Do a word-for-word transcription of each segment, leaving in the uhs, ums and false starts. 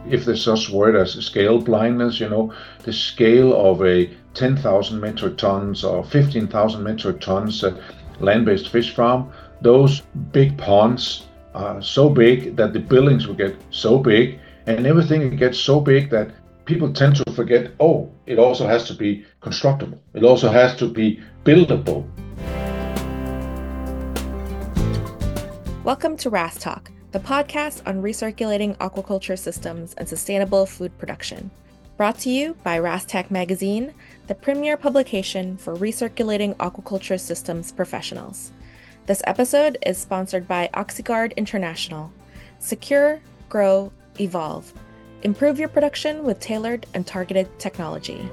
if there's such word as scale blindness, you know, the scale of a ten thousand metric tons or fifteen thousand metric tons uh, land-based fish farm, those big ponds are so big that the buildings will get so big, and everything gets so big that people tend to forget, oh, it also has to be constructible. It also has to be buildable. Welcome to RAS Talk, the podcast on recirculating aquaculture systems and sustainable food production. Brought to you by RASTAC Magazine, the premier publication for recirculating aquaculture systems professionals. This episode is sponsored by Oxyguard International. Secure, grow, evolve. Improve your production with tailored and targeted technology.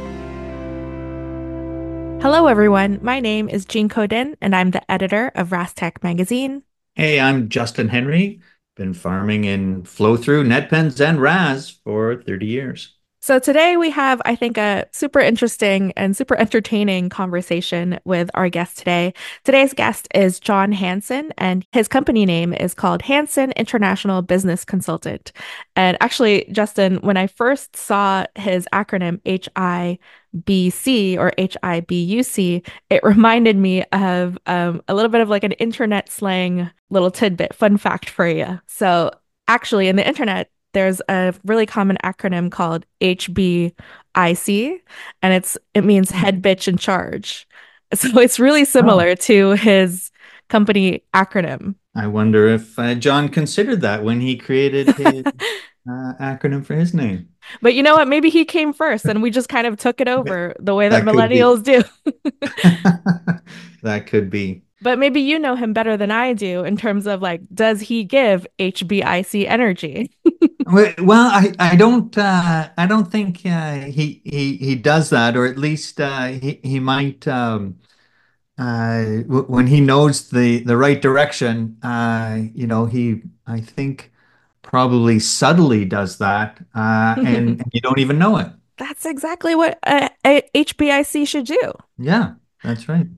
Hello, everyone. My name is Jean Codin, and I'm the editor of RASTAC Magazine. Hey, I'm Justin Henry. Been farming in flow-through, net pens, and R A S for thirty years. So today we have, I think, a super interesting and super entertaining conversation with our guest today. Today's guest is John Hansen, and his company name is called Hansen International Business Consultant. And actually, Justin, when I first saw his acronym H I B C or H I B U C, it reminded me of um, a little bit of like an internet slang little tidbit, fun fact for you. So actually, in the internet, there's a really common acronym called H B I C, and it's it means head bitch in charge. So it's really similar oh. to his company acronym. I wonder if uh, John considered that when he created his uh, acronym for his name. But you know what? Maybe he came first, and we just kind of took it over the way that, that millennials do. That could be. But maybe you know him better than I do in terms of like, does he give H B I C energy? Well, I, I don't uh, I don't think uh, he he he does that, or at least uh, he he might um, uh, w- when he knows the the right direction. Uh, you know, he I think probably subtly does that, uh, and, and you don't even know it. That's exactly what uh, H B I C should do. Yeah, that's right.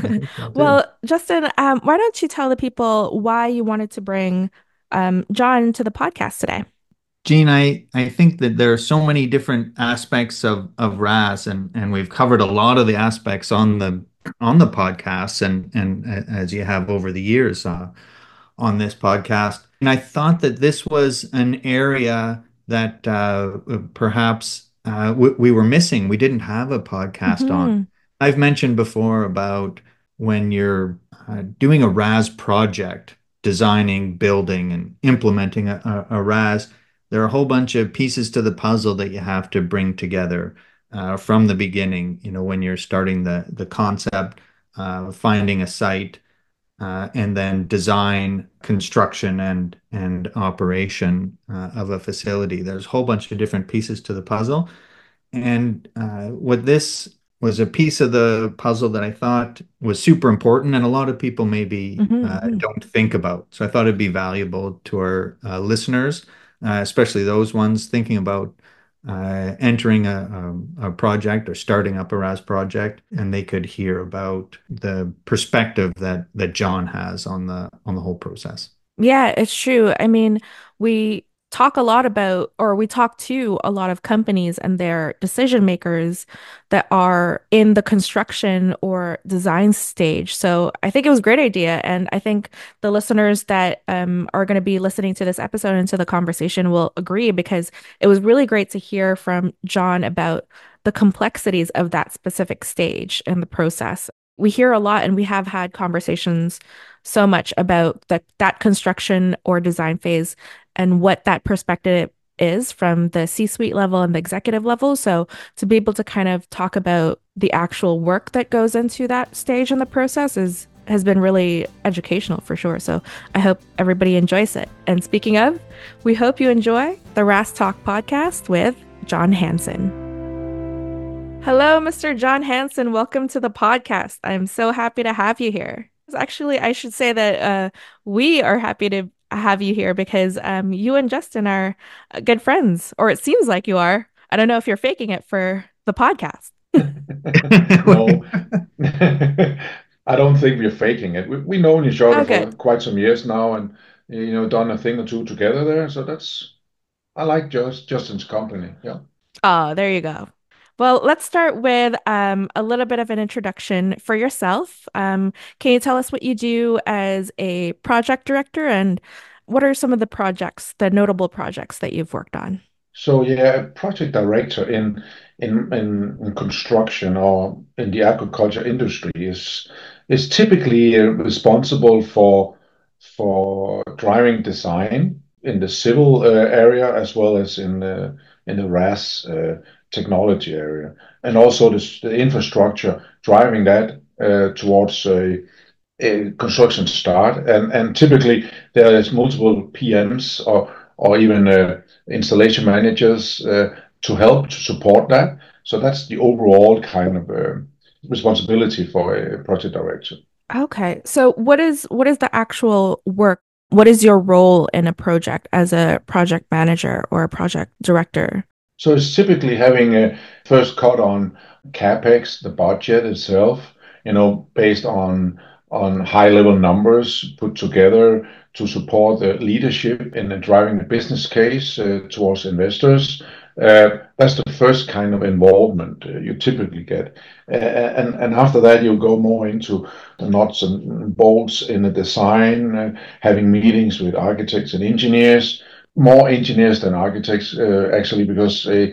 Well, Justin, um, why don't you tell the people why you wanted to bring um, John to the podcast today? Jean, I, I think that there are so many different aspects of, of R A S, and, and we've covered a lot of the aspects on the on the podcast and, and as you have over the years uh, on this podcast. And I thought that this was an area that uh, perhaps uh, we, we were missing. We didn't have a podcast mm-hmm. on. I've mentioned before about when you're uh, doing a R A S project, designing, building, and implementing a, a, a R A S, there are a whole bunch of pieces to the puzzle that you have to bring together uh, from the beginning. You know, when you're starting the, the concept, uh, finding a site, uh, and then design, construction, and, and operation uh, of a facility. There's a whole bunch of different pieces to the puzzle. And uh, what this was a piece of the puzzle that I thought was super important, and a lot of people maybe mm-hmm. uh, don't think about. So I thought it'd be valuable to our uh, listeners, uh, especially those ones thinking about uh, entering a, a, a project or starting up a R A S project, and they could hear about the perspective that that John has on the on the whole process. Yeah, it's true. I mean, we talk a lot about, or we talk to a lot of companies and their decision makers that are in the construction or design stage. So I think it was a great idea. And I think the listeners that um, are going to be listening to this episode and to the conversation will agree, because it was really great to hear from John about the complexities of that specific stage in the process. We hear a lot, and we have had conversations so much about the, that construction or design phase and what that perspective is from the C-suite level and the executive level. So to be able to kind of talk about the actual work that goes into that stage in the process is has been really educational for sure. So I hope everybody enjoys it. And speaking of, we hope you enjoy the R A S Talk podcast with John Hansen. Hello, Mister John Hansen. Welcome to the podcast. I'm so happy to have you here. Actually, I should say that uh, we are happy to have you here because um, you and Justin are good friends, or it seems like you are. I don't know if you're faking it for the podcast. No, I don't think we're faking it. We, we've known each other okay. for quite some years now, and you know, done a thing or two together there. So that's I like just Justin's company. Yeah. Oh, there you go. Well, let's start with um, a little bit of an introduction for yourself. Um, can you tell us what you do as a project director and what are some of the projects, the notable projects that you've worked on? So yeah, a project director in in in, in construction or in the agriculture industry is is typically uh, responsible for for driving design in the civil uh, area as well as in the in the R A S uh, technology area, and also the, the infrastructure driving that uh, towards a, a construction start. And and typically there is multiple P Ms or or even uh, installation managers uh, to help to support that. So that's the overall kind of uh, responsibility for a project director. Okay. So what is what is the actual work? What is your role in a project as a project manager or a project director? So it's typically having a first cut on capex, the budget itself, you know, based on on high level numbers put together to support the leadership in the driving the business case uh, towards investors. Uh, that's the first kind of involvement uh, you typically get, uh, and and after that you go more into the nuts and bolts in the design, uh, having meetings with architects and engineers, more engineers than architects, uh, actually, because a,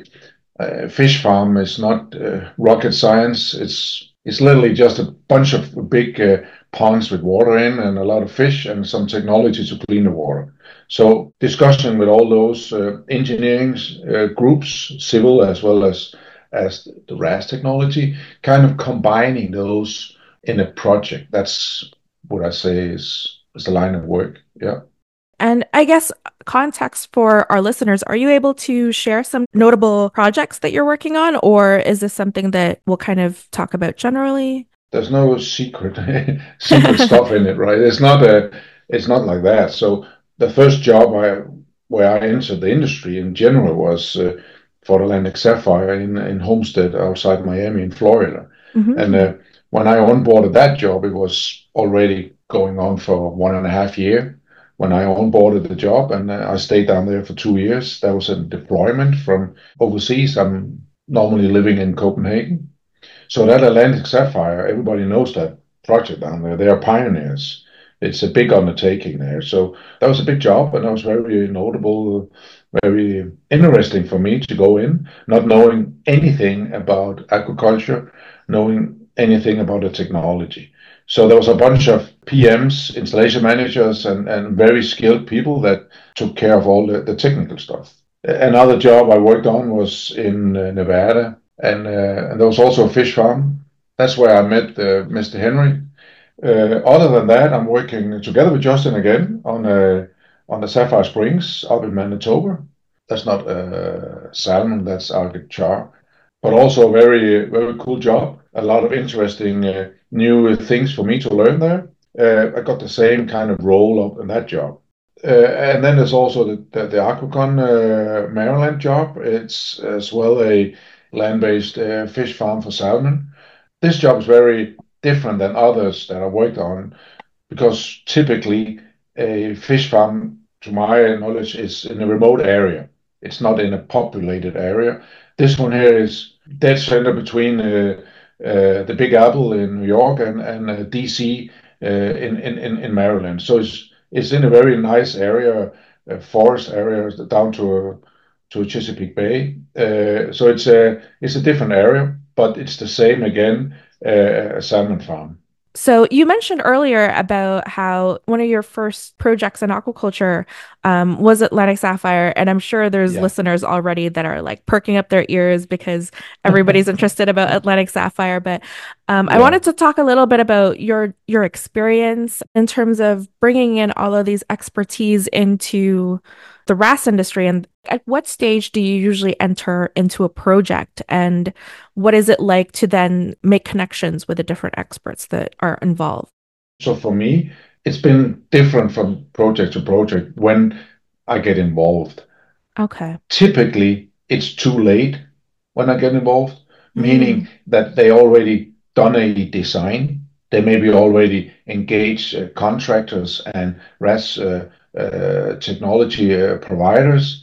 a fish farm is not uh, rocket science. It's it's literally just a bunch of big uh, ponds with water in and a lot of fish and some technology to clean the water. So discussion with all those uh, engineering uh, groups, civil as well as as the R A S technology, kind of combining those in a project. That's what I say is is the line of work. Yeah. And I guess context for our listeners, are you able to share some notable projects that you're working on, or is this something that we'll kind of talk about generally? There's no secret secret stuff in it, right? It's not a it's not like that. So the first job I where I entered the industry in general was uh, for Atlantic Sapphire in in Homestead outside Miami in Florida. And Hmm. uh, when I onboarded that job, it was already going on for one and a half year. When I onboarded the job, and uh, I stayed down there for two years, that was a deployment from overseas. I'm normally living in Copenhagen, so that Atlantic Sapphire, everybody knows that project down there. They are pioneers. It's a big undertaking there. So that was a big job, and that was very notable, very interesting for me to go in, not knowing anything about agriculture, knowing anything about the technology. So there was a bunch of P Ms, installation managers, and, and very skilled people that took care of all the, the technical stuff. Another job I worked on was in uh, Nevada, and, uh, and there was also a fish farm. That's where I met uh, Mister Henry. Uh, other than that, I'm working together with Justin again on a on the Sapphire Springs up in Manitoba. That's not uh, salmon, that's Arctic char, but also a very very cool job. A lot of interesting uh, new things for me to learn there. Uh, I got the same kind of role up in that job. Uh, and then there's also the the, the Aquacon uh, Maryland job. It's as well a land-based uh, fish farm for salmon. This job is very different than others that I worked on because typically a fish farm, to my knowledge, is in a remote area. It's not in a populated area. This one here is dead center between uh, uh, the Big Apple in New York and and uh, D C uh, in, in in in Maryland. So it's it's in a very nice area, a forest area down to to Chesapeake Bay. Uh, so it's a it's a different area, but it's the same again, uh, a salmon farm. So you mentioned earlier about how one of your first projects in aquaculture um, was Atlantic Sapphire, and I'm sure there's Yeah. listeners already that are like perking up their ears because everybody's interested about Atlantic Sapphire. But um, I Yeah. wanted to talk a little bit about your your experience in terms of bringing in all of these expertise into the R A S industry, and at what stage do you usually enter into a project, and what is it like to then make connections with the different experts that are involved? So for me, it's been different from project to project when I get involved. Okay. Typically, it's too late when I get involved, Mm, meaning that they already done a design. They maybe already engaged uh, contractors and R A S uh, uh, technology uh, providers,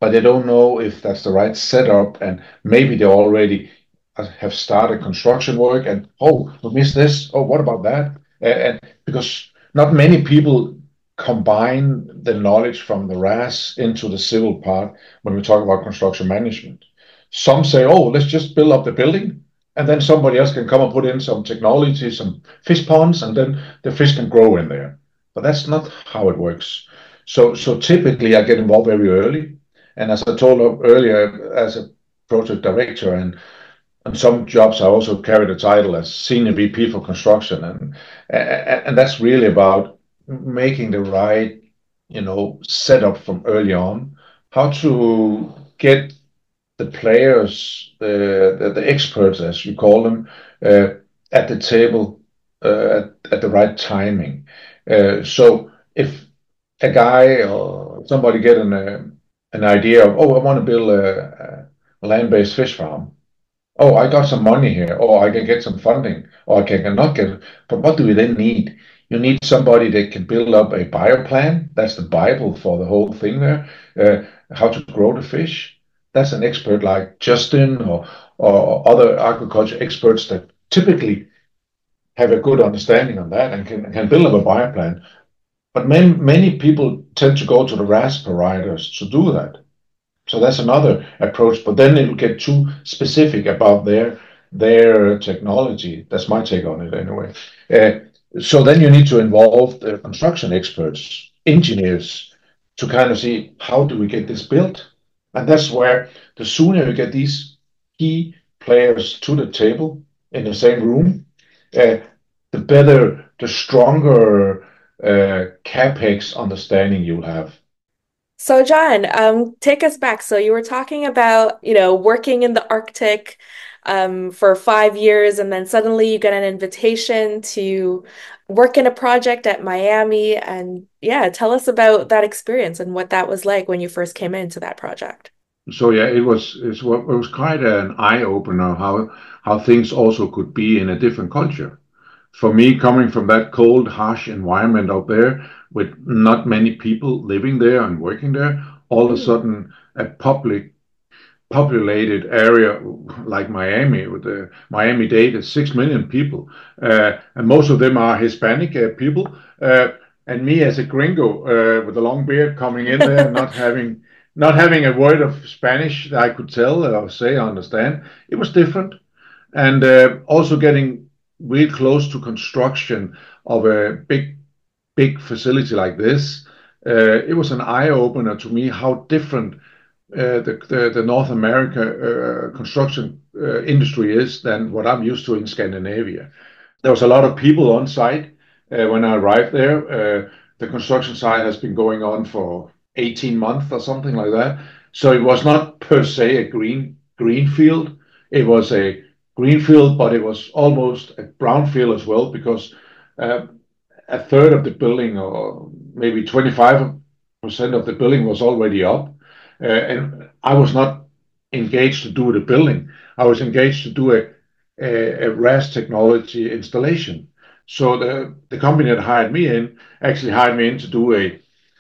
but they don't know if that's the right setup, and maybe they already have started construction work, and oh, we missed this. Oh, what about that? And, and because not many people combine the knowledge from the R A S into the civil part when we talk about construction management. Some say, oh, let's just build up the building, and then somebody else can come and put in some technology, some fish ponds, and then the fish can grow in there. But that's not how it works. So, so typically I get involved very early. And as I told earlier, as a project director, and on some jobs I also carry the title as senior V P for construction, and and that's really about making the right, you know, setup from early on, how to get the players, the the, the experts as you call them, uh, at the table uh, at, at the right timing. Uh, so if a guy or somebody get an uh, an idea of, oh, I want to build a, a land-based fish farm. Oh, I got some money here, or I can get some funding, or I can not get it. But what do we then need? You need somebody that can build up a bioplan. That's the Bible for the whole thing there. Uh, how to grow the fish. That's an expert like Justin or, or other aquaculture experts that typically have a good understanding on that and can, can build up a bioplan. But many, many people tend to go to the R A S providers to do that. So that's another approach, but then it'll get too specific about their their technology. That's my take on it anyway. Uh, so then you need to involve the construction experts, engineers, to kind of see how do we get this built. And that's where the sooner you get these key players to the table in the same room, uh, the better, the stronger uh, CapEx understanding you'll have. So, John, um, take us back. So you were talking about, you know, working in the Arctic um, for five years, and then suddenly you get an invitation to work in a project at Miami. And yeah, tell us about that experience and what that was like when you first came into that project. So yeah, it was it's, what- it was quite an eye opener how how things also could be in a different culture. For me, coming from that cold, harsh environment out there with not many people living there and working there, all of a Mm. sudden a public populated area like Miami, with the Miami-Dade is six million people, uh, and most of them are Hispanic uh, people. Uh, and me as a gringo uh, with a long beard coming in there, not having not having a word of Spanish that I could tell or say, I understand. It was different, and uh, also getting real close to construction of a big big facility like this. Uh, it was an eye opener to me how different uh, the, the the North America uh, construction uh, industry is than what I'm used to in Scandinavia. There was a lot of people on site uh, when I arrived there. Uh, the construction site has been going on for eighteen months or something like that. So it was not per se a green green field. It was a green field, but it was almost a brown field as well because uh, a third of the building, or maybe twenty-five percent of the building, was already up. Uh, and I was not engaged to do the building. I was engaged to do a, a, a R A S technology installation. So the, the company that hired me in actually hired me in to do a,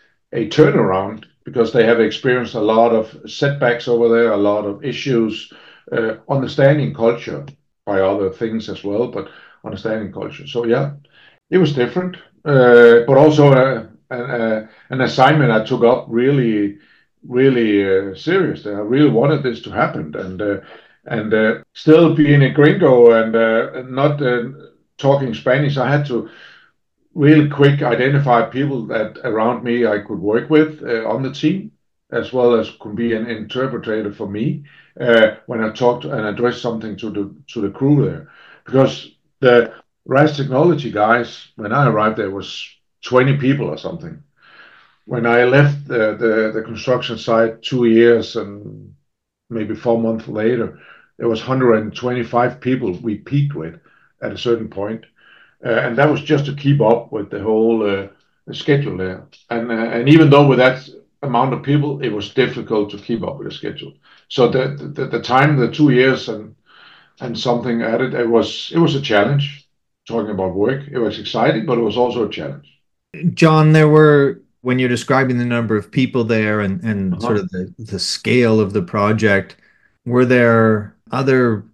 a turnaround because they have experienced a lot of setbacks over there, a lot of issues, uh, understanding culture by other things as well, but understanding culture. So yeah, it was different, uh, but also uh, an, an assignment I took up really, really uh, seriously. I really wanted this to happen, and uh, and uh, still being a gringo and uh, not uh, talking Spanish, I had to really quick identify people that around me I could work with uh, on the team, as well as could be an interpreter for me uh, when I talked and addressed something to the to the crew there, because the R A S technology guys, when I arrived there was twenty people or something. When I left the, the, the construction site two years and maybe four months later, there was one hundred twenty-five people we peaked with at a certain point. Uh, and that was just to keep up with the whole uh, schedule there. And uh, and even though with that amount of people, it was difficult to keep up with the schedule. So the the, the time, the two years and and something added, it was it was a challenge. Talking about work, it was exciting, but it was also a challenge. John, there were when you're describing the number of people there and, and sort Uh-huh. of the, the scale of the project, were there other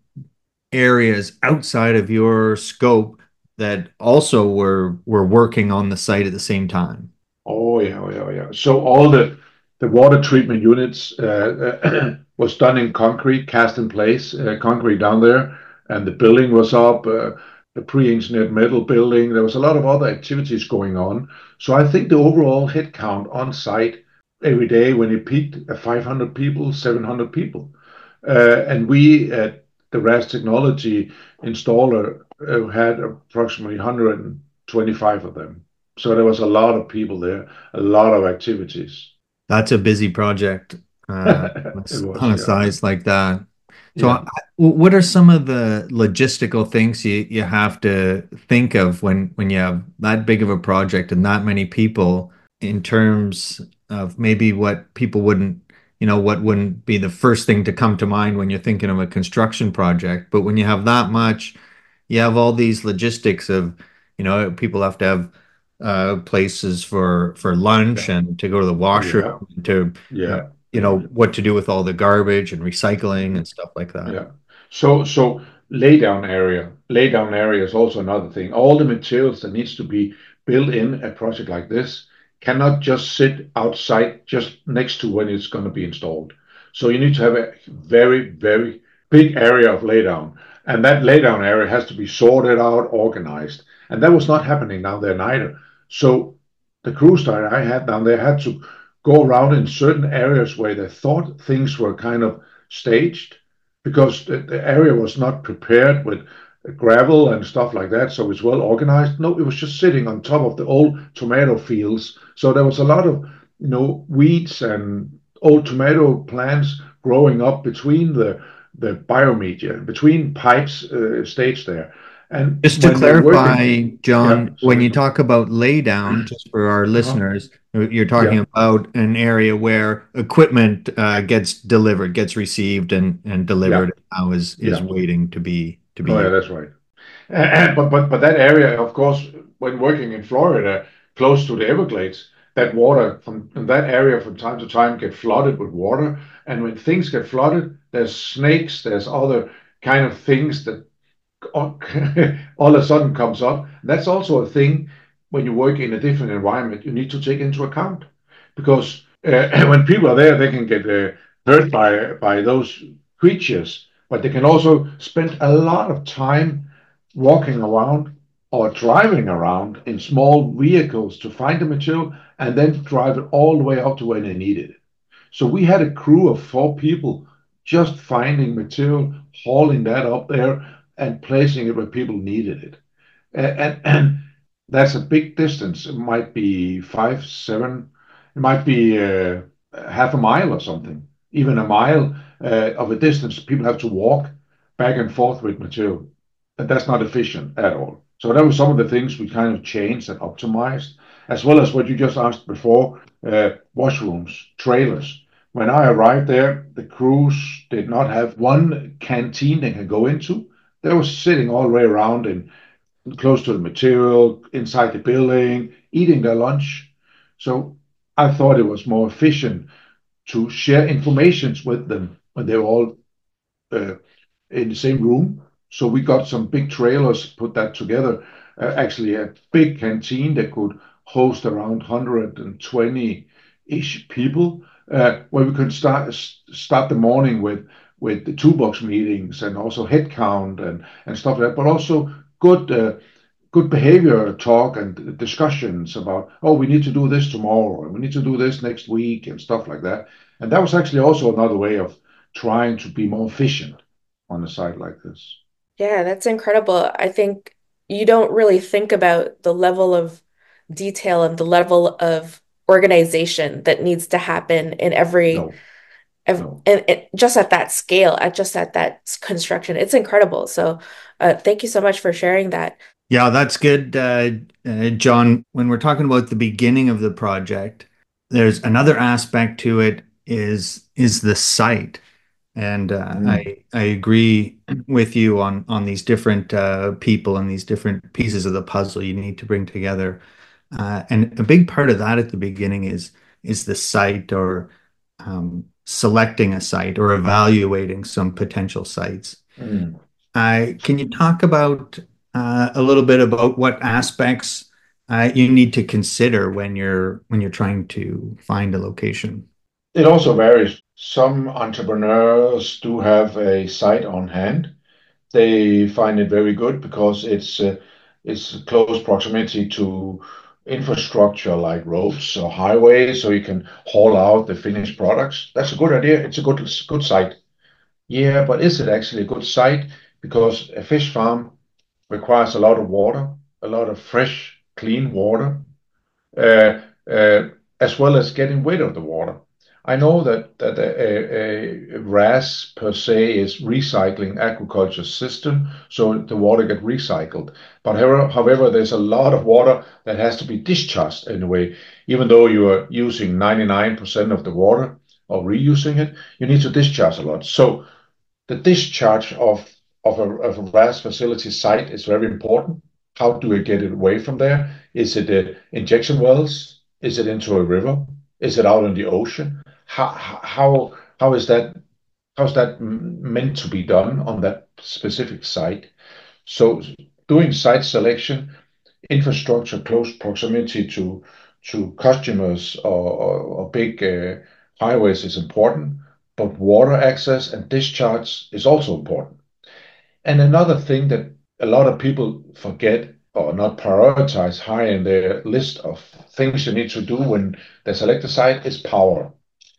areas outside of your scope that also were were working on the site at the same time? Oh yeah, oh, yeah, oh, yeah. So all the the water treatment units uh, was done in concrete, cast in place, uh, concrete down there, and the building was up, uh, the pre-engineered metal building. There was a lot of other activities going on. So I think the overall head count on site every day when it peaked at five hundred people, seven hundred people, uh, and we at the R A S Technology installer uh, had approximately one hundred twenty-five of them. So there was a lot of people there, a lot of activities. That's a busy project uh, It was, on a yeah, size like that. So, yeah. uh, what are some of the logistical things you, you have to think of when when you have that big of a project and that many people in terms of maybe what people wouldn't, you know, what wouldn't be the first thing to come to mind when you're thinking of a construction project, but when you have that much, you have all these logistics of, you know, people have to have uh, places for for lunch Yeah, and to go to the washroom, yeah, to uh, yeah, you yeah, know what to do with all the garbage and recycling and stuff like that. yeah. So, so laydown area, laydown area is also another thing. All the materials that needs to be built in a project like this cannot just sit outside just next to when it's going to be installed. So you need to have a very, very big area of laydown, and that laydown area has to be sorted out, organized, and that was not happening down there neither. So the crews that I had down there had to go around in certain areas where they thought things were kind of staged because the, the area was not prepared with gravel and stuff like that, so it's well organized. No, it was just sitting on top of the old tomato fields. So there was a lot of, you know, weeds and old tomato plants growing up between the the biomedia, between pipes uh, staged there. And Just to when we're working, clarify, yeah, John, when sorry. you talk about lay down, just for our Uh-huh. listeners, you're talking Yeah, about an area where equipment uh, gets delivered, gets received and and yeah, delivered, now is is yeah. waiting to be to be Oh, yeah, used. that's right. And, but but but that area, of course, when working in Florida, close to the Everglades, that water from in that area from time to time get flooded with water. And when things get flooded, there's snakes, there's other kind of things that all, all of a sudden comes up. That's also a thing when you work in a different environment, you need to take into account because uh, when people are there, they can get uh, hurt by by those creatures, but they can also spend a lot of time walking around or driving around in small vehicles to find the material and then drive it all the way up to where they need it. So we had a crew of four people just finding material, hauling that up there, and placing it where people needed it. And, and, and that's a big distance. It might be five, seven, it might be uh, half a mile or something, even a mile uh, of a distance. People have to walk back and forth with material. And that's not efficient at all. So that was some of the things we kind of changed and optimized, as well as what you just asked before, uh, washrooms, trailers. When I arrived there, the crews did not have one canteen they can go into. They were sitting all the way around in close to the material, inside the building, eating their lunch. So I thought it was more efficient to share information with them when they were all uh, in the same room. So we got some big trailers, put that together. Uh, actually, a big canteen that could host around one hundred twenty-ish people, uh, where we could start start the morning with with the toolbox meetings and also head count and and stuff like that, but also good uh, good behavior talk and discussions about, oh, we need to do this tomorrow and we need to do this next week and stuff like that. And that was actually also another way of trying to be more efficient on a site like this. Yeah, that's incredible. I think you don't really think about the level of detail and the level of organization that needs to happen in every, No, ev no. and, and just at that scale, at just at that s- construction. It's incredible. So, uh, thank you so much for sharing that. Yeah, that's good, uh, uh, John. When we're talking about the beginning of the project, there's another aspect to it is is the site. And uh, Mm. I I agree with you on on these different uh, people and these different pieces of the puzzle you need to bring together. Uh, and a big part of that at the beginning is is the site or um, selecting a site or evaluating some potential sites. Mm. Uh, can you talk about uh, a little bit about what aspects uh, you need to consider when you're when you're trying to find a location? It also varies. Some entrepreneurs do have a site on hand. They find it very good because it's uh, it's close proximity to infrastructure like roads or highways, so you can haul out the finished products. That's a good idea. It's a good good site. Yeah, but is it actually a good site? Because a fish farm requires a lot of water, a lot of fresh, clean water, uh, uh, as well as getting rid of the water. I know that that a, a, a R A S per se is recycling agriculture system, so the water get recycled. But however, however, there's a lot of water that has to be discharged in a way. Even though you are using ninety-nine percent of the water or reusing it, you need to discharge a lot. So the discharge of of a, of a R A S facility site is very important. How do we get it away from there? Is it uh, injection wells? Is it into a river? Is it out in the ocean? How how how is that how's that meant to be done on that specific site? So doing site selection, infrastructure close proximity to to customers or, or, or big uh, highways is important, but water access and discharge is also important. And another thing that a lot of people forget or not prioritize high in their list of things you need to do when they select a site is power.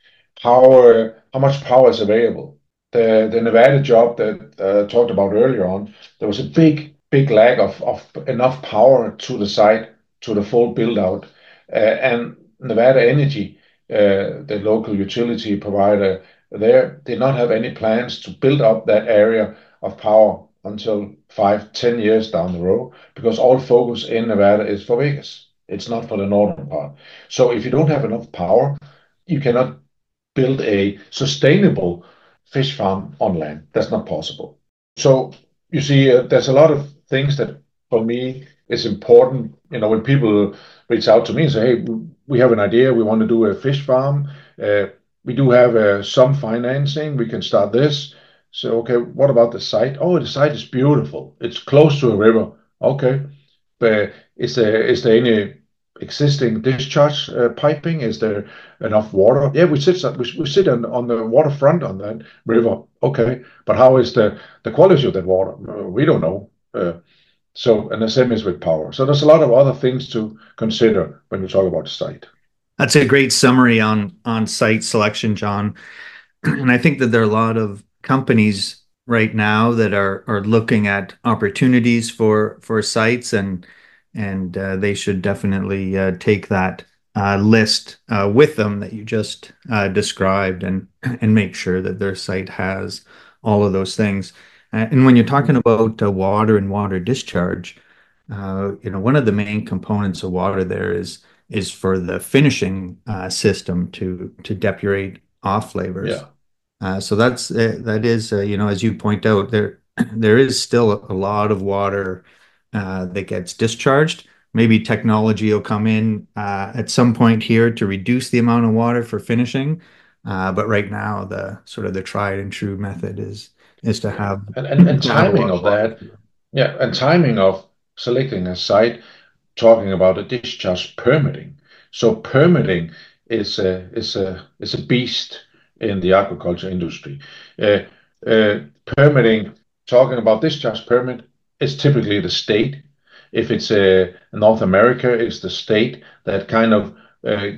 Power, how much power is available? The the Nevada job that uh, talked about earlier on, there was a big big lack of, of enough power to the site to the full build out, uh, and Nevada Energy, uh, the local utility provider there, did not have any plans to build up that area of power until five, ten years down the road, because all focus in Nevada is for Vegas. It's not for the northern part. So if you don't have enough power, you cannot build a sustainable fish farm on land. That's not possible. So you see, uh, there's a lot of things that for me is important. You know, when people reach out to me and say, "Hey, we have an idea. We want to do a fish farm. Uh, we do have uh, some financing. We can start this." So, okay, what about the site? Oh, the site is beautiful. It's close to a river. Okay, but is there is there any existing discharge uh, piping? Is there enough water? Yeah, we sit we, we sit on, on the waterfront on that river. Okay, but how is the the quality of that water? Uh, we don't know. Uh, so, and the same is with power. So there's a lot of other things to consider when we talk about the site. That's a great summary on on site selection, John. And I think that there are a lot of companies right now that are are looking at opportunities for for sites, and and uh, they should definitely uh, take that uh, list uh, with them that you just uh, described, and and make sure that their site has all of those things. Uh, and when you're talking about uh, water and water discharge, uh, you know, one of the main components of water there is is for the finishing uh, system to to depurate off flavors. Yeah. Uh, so that's uh, that is uh, you know, as you point out, there there is still a lot of water uh, that gets discharged. Maybe technology will come in uh, at some point here to reduce the amount of water for finishing, uh, but right now the sort of the tried and true method is is to have And, and, and to have a timing lot of of water. that, yeah, and timing of selecting a site, talking about a discharge permitting. So permitting is a is a is a beast in the aquaculture industry. Uh, uh, Permitting, talking about discharge permit, is typically the state. If it's uh, North America, it's the state that kind of uh,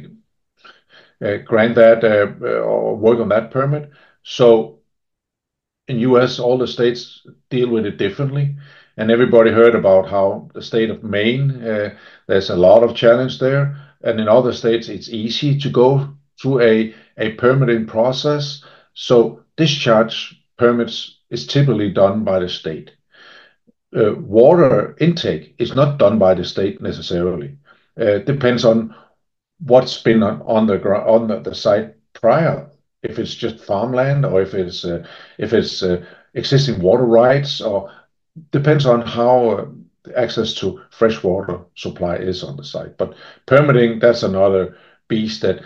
uh, grant that uh, or work on that permit. So in U S, all the states deal with it differently, and everybody heard about how the state of Maine, uh, there's a lot of challenge there, and in other states it's easy to go through a a permitting process. So discharge permits is typically done by the state. Uh, water intake is not done by the state necessarily. Uh, depends on what's been on, on the on the, the site prior, if it's just farmland or if it's uh, if it's uh, existing water rights, or depends on how uh, the access to fresh water supply is on the site. But permitting, that's another beast that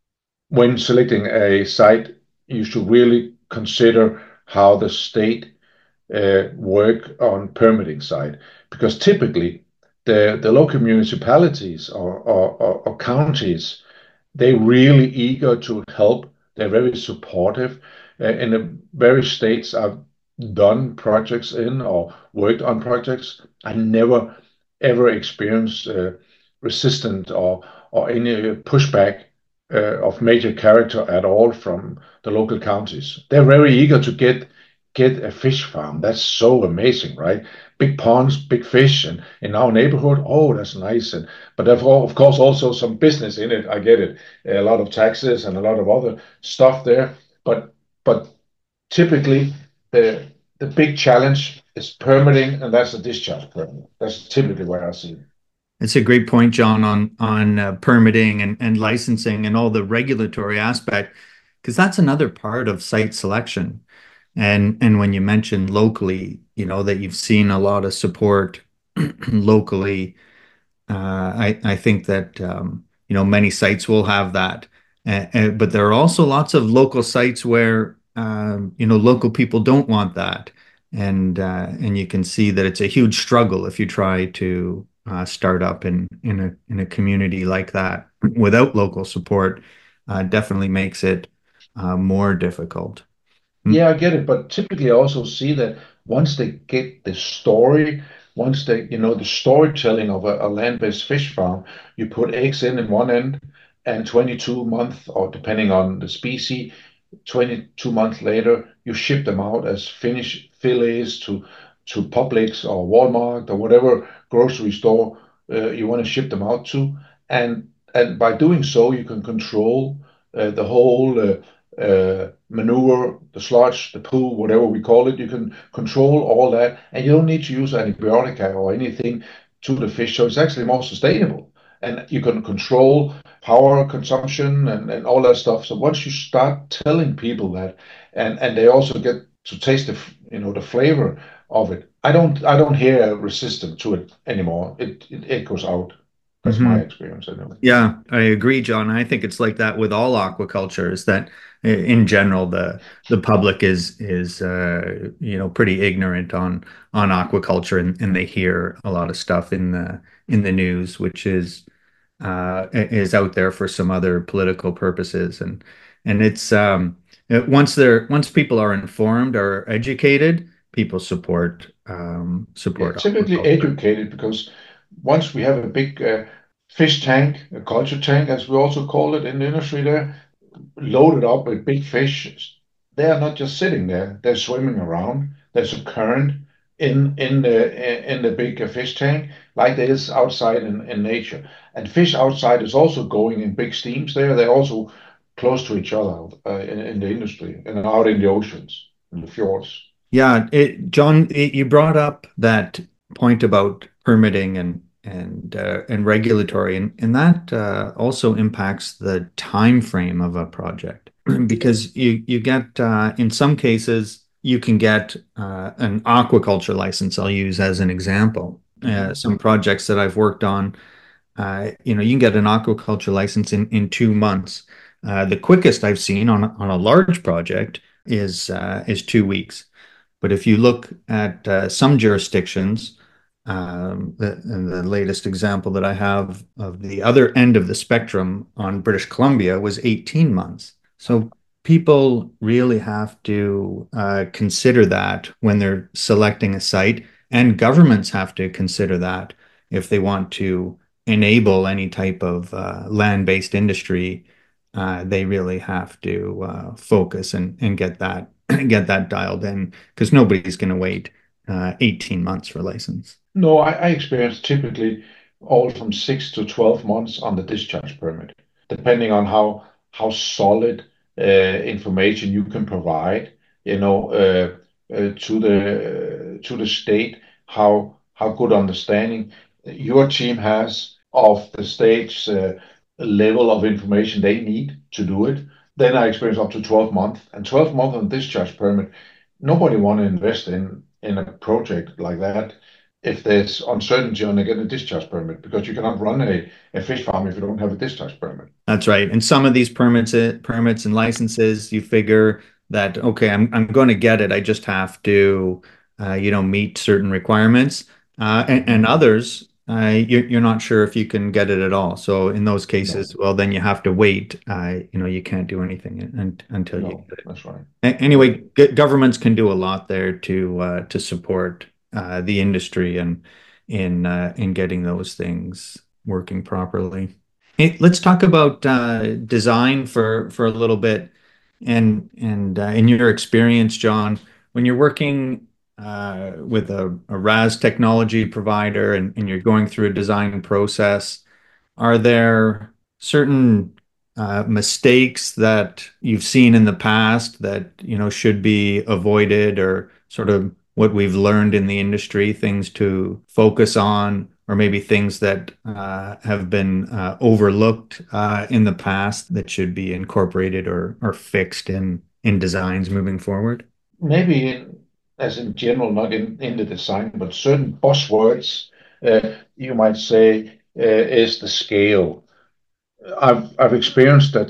when selecting a site, you should really consider how the state uh, work on permitting side, because typically the, the local municipalities or, or, or, or counties, they're really eager to help. They're very supportive. Uh, in the various states I've done projects in or worked on projects, I never ever experienced uh, resistance or or any pushback uh, of major character at all from the local counties. They're very eager to get get a fish farm. That's so amazing, right? Big ponds, big fish, and in our neighborhood, oh, that's nice. And but therefore, of course, also some business in it. I get it, a lot of taxes and a lot of other stuff there. But but typically, the the big challenge is permitting, and that's the discharge permit. That's typically where I see it. It's a great point, John, on on uh, permitting and, and licensing and all the regulatory aspect, because that's another part of site selection. And and when you mentioned locally, you know, that you've seen a lot of support locally, uh, I I think that um, you know, many sites will have that. Uh, uh, but there are also lots of local sites where um, you know, local people don't want that, and uh, and you can see that it's a huge struggle if you try to uh, start up in in a in a community like that without local support. Uh, definitely makes it uh, more difficult. Yeah, I get it, but typically I also see that once they get the story, once they, you know, the storytelling of a, a land-based fish farm, you put eggs in in one end, and twenty-two months, or depending on the species, twenty-two months later, you ship them out as finished fillets to to Publix or Walmart or whatever grocery store uh, you want to ship them out to, and and by doing so, you can control uh, the whole. Uh, uh, manure, the sludge, the poo, whatever we call it. You can control all that, and you don't need to use antibiotica or anything to the fish. So it's actually more sustainable, and you can control power consumption and, and all that stuff. So once you start telling people that, and and they also get to taste the you know the flavor of it, I don't I don't hear a resistance to it anymore. It it echoes out. That's my Mhm. experience anyway. Yeah, I agree, John. I think it's like that with all aquaculture, is that i- in general the the public is is uh, you know, pretty ignorant on on aquaculture, and, and they hear a lot of stuff in the in the news, which is uh, is out there for some other political purposes, and and it's um, uh, once they're once people are informed or educated, people support um, Yeah, support typically aquaculture. educated because once we have a big uh, fish tank, a culture tank, as we also call it in the industry there, loaded up with big fish, they are not just sitting there, they're swimming around. There's a current in in the in the big uh, fish tank like there is outside in, in nature. And fish outside is also going in big streams there. They're also close to each other uh, in, in the industry and out in the oceans, in the fjords. Yeah, it, John, it, you brought up that point about permitting and and uh, and regulatory, and and that uh, also impacts the time frame of a project because you you get uh, in some cases you can get uh, an aquaculture license. I'll use as an example. Uh, Mhm. some projects that I've worked on, uh, you know, you can get an aquaculture license in in two months. Uh, the quickest I've seen on on a large project is uh, is two weeks. But if you look at uh, some jurisdictions, um, the, and the latest example that I have of the other end of the spectrum on British Columbia was eighteen months. So people really have to uh, consider that when they're selecting a site, and governments have to consider that if they want to enable any type of uh, land-based industry. Uh, they really have to uh, focus and, and get that get that dialed in, because nobody's going to wait uh, eighteen months for a license. No, I, I experience typically all from six to twelve months on the discharge permit, depending on how how solid uh, information you can provide, you know, uh, uh, to the to the state, how how good understanding your team has of the state's uh, level of information they need to do it. Then I experience up to twelve months, and twelve months on discharge permit, nobody want to invest in in a project like that if there's uncertainty on getting a discharge permit, because you cannot run a, a fish farm if you don't have a discharge permit. That's right. And some of these permits, uh, permits and licenses, you figure that, okay, I'm I'm going to get it. I just have to, uh, you know, meet certain requirements. Uh, and, and others, uh, you're, you're not sure if you can get it at all. So in those No, cases, well, then you have to wait. Uh, you know, you can't do anything un until you no, get it. that's right. A- Anyway, g governments can do a lot there to uh, to support uh, the industry and in uh, in getting those things working properly. Hey, let's talk about uh, design for for a little bit, and and uh, in your experience, John, when you're working uh, with a, a R A S technology provider and, and you're going through a design process, are there certain uh, mistakes that you've seen in the past that, you know, should be avoided, or sort of what we've learned in the industry, things to focus on, or maybe things that uh, have been uh, overlooked uh, in the past that should be incorporated or or fixed in in designs moving forward? Maybe in, as in general, not in, in the design, but certain buzzwords, uh, you might say, uh, is the scale. I've I've experienced that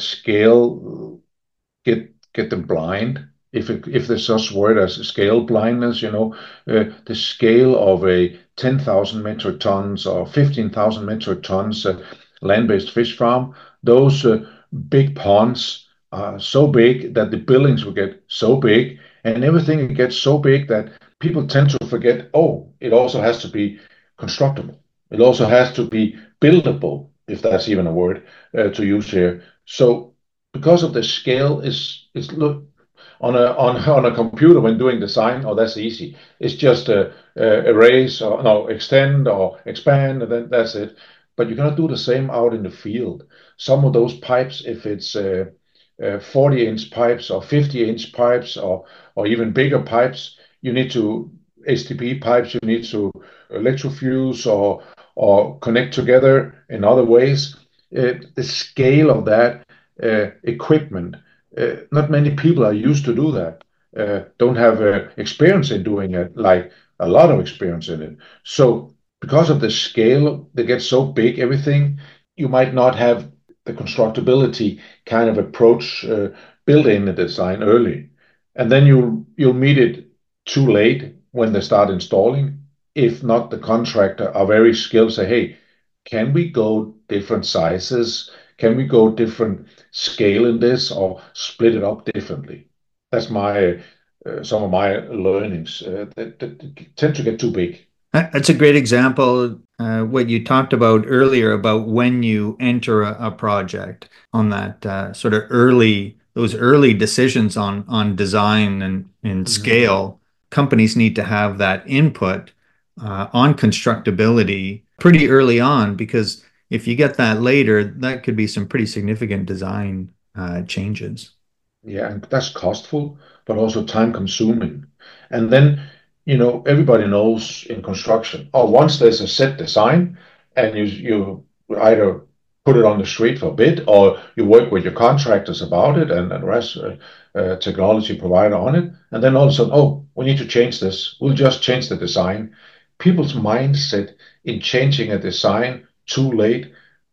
scale get get them blind. If it, if there's such word as scale blindness, you know, uh, the scale of a ten thousand metric tons or fifteen thousand metric tons uh, land-based fish farm, those uh, big ponds are so big that the buildings will get so big, and everything gets so big that people tend to forget, oh, it also has to be constructible. It also has to be buildable, if that's even a word uh, to use here. So because of the scale is is look on a on on a computer when doing design, oh, that's easy. It's just a, a erase or no extend or expand, and then that's it. But you cannot do the same out in the field. Some of those pipes, if it's uh, uh, forty inch pipes or fifty inch pipes or or even bigger pipes, you need to H T P pipes. You need to electrofuse or or connect together in other ways. Uh, the scale of that uh, equipment. Uh, not many people are used to do that. Uh, don't have uh, experience in doing it, like a lot of experience in it. So because of the scale, they get so big, everything, you might not have the constructability kind of approach uh, built in the design early. And then you you'll meet it too late when they start installing. If not, the contractor are very skilled, say, hey, can we go different sizes? Can we go different scale in this or split it up differently? That's my uh, some of my learnings uh, that, that tend to get too big. That's a great example. Uh, what you talked about earlier about when you enter a, a project on that uh, sort of early, those early decisions on on design and, and Mhm. scale, companies need to have that input uh, on constructability pretty early on, because if you get that later, that could be some pretty significant design uh, changes. Yeah, and that's costful, but also time consuming. And then, you know, everybody knows in construction, oh, once there's a set design and you you either put it on the street for a bit or you work with your contractors about it and, and rest uh, uh, technology provider on it, and then all of a sudden, oh, we need to change this. We'll just change the design. People's mindset in changing a design too late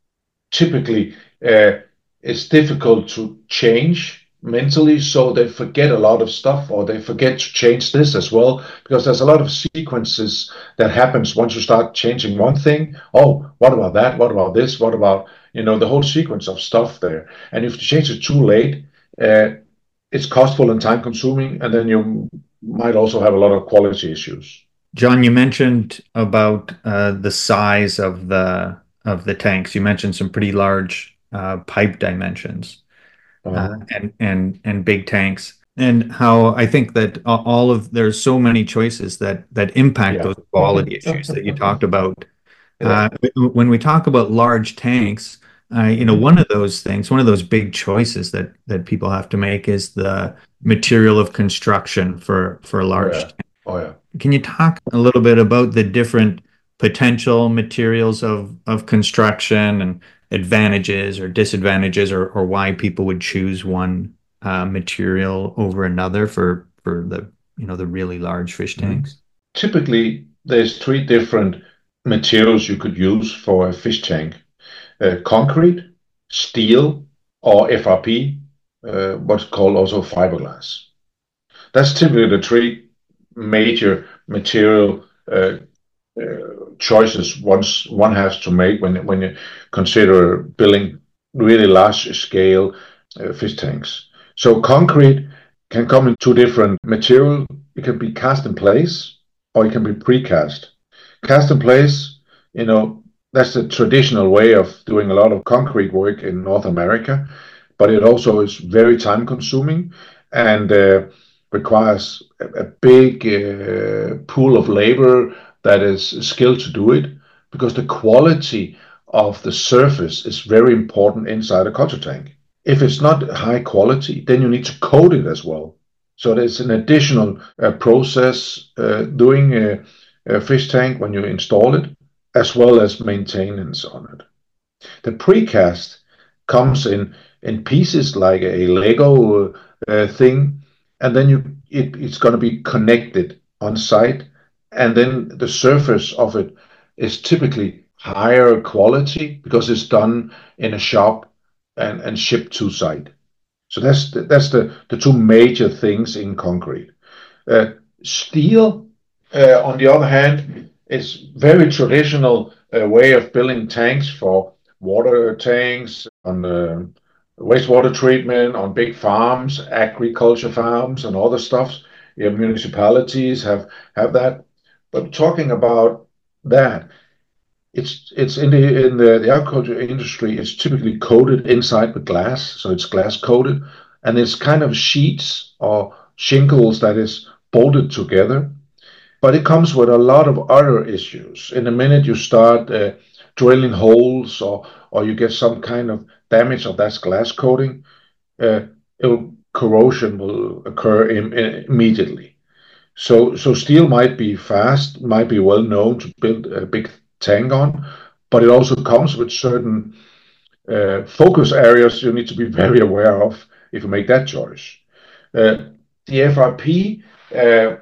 typically uh, it's difficult to change mentally, so they forget a lot of stuff or they forget to change this as well because there's a lot of sequences that happens once you start changing one thing. Oh, what about that? What about this? What about, you know, the whole sequence of stuff there? And if you change it too late, uh, it's costful and time consuming, and then you might also have a lot of quality issues. John, you mentioned about uh, the size of the of the tanks. You mentioned some pretty large uh, pipe dimensions uh, Uh, and and and big tanks, and how I think that a- all of there's so many choices that that impact yeah. those quality issues that you talked about. Yeah. Uh, when we talk about large tanks, uh, you know, Mhm. one of those things, one of those big choices that that people have to make is the material of construction for for a Oh large. yeah. Oh yeah. Can you talk a little bit about the different potential materials of of construction and advantages or disadvantages, or or why people would choose one uh, material over another for for the, you know, the really large fish Mhm. tanks? Typically there's three different materials you could use for a fish tank: uh, concrete, steel, or F R P, uh, what's called also fiberglass. That's typically the three major material uh, uh, choices once one has to make when when you consider building really large scale uh, fish tanks. So concrete can come in two different material. It can be cast in place or it can be precast. Cast in place, you know, that's the traditional way of doing a lot of concrete work in North America, but it also is very time consuming and uh, requires a, a big uh, pool of labor that is skilled to do it because the quality of the surface is very important inside a culture tank. If it's not high quality, then you need to coat it as well. So there's an additional uh, process uh, doing a, a fish tank when you install it, as well as maintenance on it. The precast comes in in pieces like a Lego uh, thing, and then you it, it's going to be connected on site, and then the surface of it is typically higher quality because it's done in a shop and, and shipped to site. So that's the, that's the, the two major things in concrete. Uh, steel, uh, on the other hand, is very traditional uh, way of building tanks for water tanks on uh, wastewater treatment on big farms, agriculture farms, and other stuff. Yeah, municipalities have have that. But talking about that, it's it's in the in the, the agriculture industry. It's typically coated inside with glass, so it's glass coated, and it's kind of sheets or shingles that is bolted together. But it comes with a lot of other issues. In a minute, you start uh, drilling holes, or or you get some kind of damage of that glass coating. Uh, it'll, corrosion will occur in, in, immediately. So, so steel might be fast, might be well known to build a big tank on, but it also comes with certain uh, focus areas you need to be very aware of if you make that choice. Uh, the F R P uh,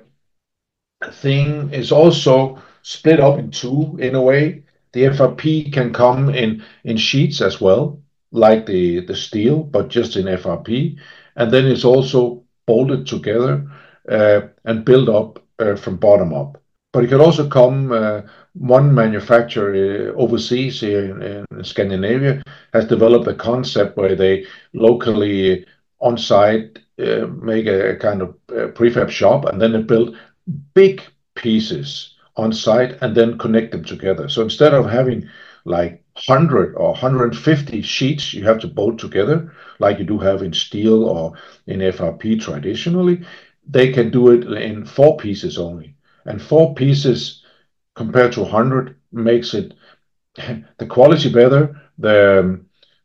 thing is also split up in two in a way. The F R P can come in in sheets as well, like the the steel, but just in F R P, and then it's also bolted together uh, and built up uh, from bottom up. But it can also come. Uh, one manufacturer uh, overseas here in, in Scandinavia has developed a concept where they locally on site uh, make a, a kind of uh, prefab shop, and then they build big pieces on site and then connect them together. So instead of having like one hundred or one hundred fifty sheets you have to bolt together, like you do have in steel or in F R P traditionally, they can do it in four pieces only. And four pieces compared to one hundred makes it the quality better, the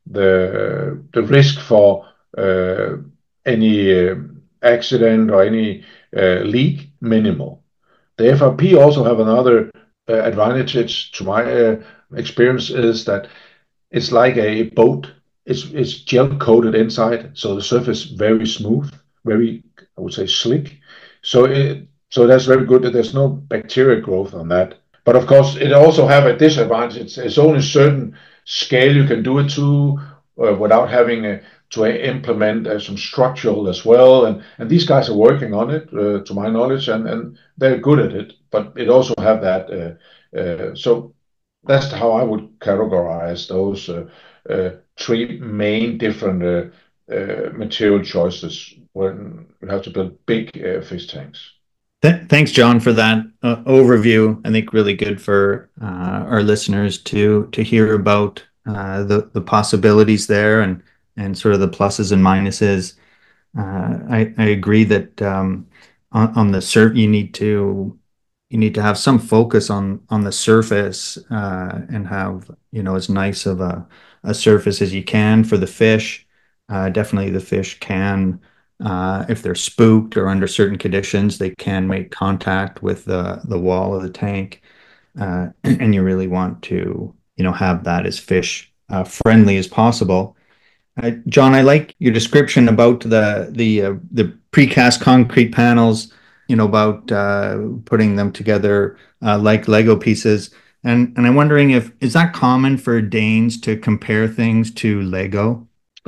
the the risk for uh, any uh, accident or any uh, leak minimal. The F R P also have another uh, advantage to my uh, experience is that it's like a boat. It's it's gel coated inside, so the surface very smooth, very I would say slick. So it so that's very good that there's no bacteria growth on that. But of course, it also have a disadvantage. It's, it's only certain scale you can do it to uh, without having a, to implement uh, some structural as well. And and these guys are working on it, uh, to my knowledge, and, and they're good at it. But it also have that. Uh, uh, so that's how I would categorize those uh, uh, three main different uh, uh, material choices when you have to build big uh, fish tanks. Th- thanks, John, for that uh, overview. I think really good for uh, our listeners to to hear about uh, the the possibilities there and and sort of the pluses and minuses. Uh, I I agree that um, on, on the surf you need to you need to have some focus on on the surface uh, and have you know as nice of a a surface as you can for the fish. Uh, definitely, the fish can. Uh, if they're spooked or under certain conditions, they can make contact with the, the wall of the tank. Uh, and you really want to, you know, have that as fish uh, friendly as possible. Uh, John, I like your description about the the uh, the precast concrete panels. you know, about uh, putting them together uh, like Lego pieces. And and I'm wondering if is that common for Danes to compare things to Lego?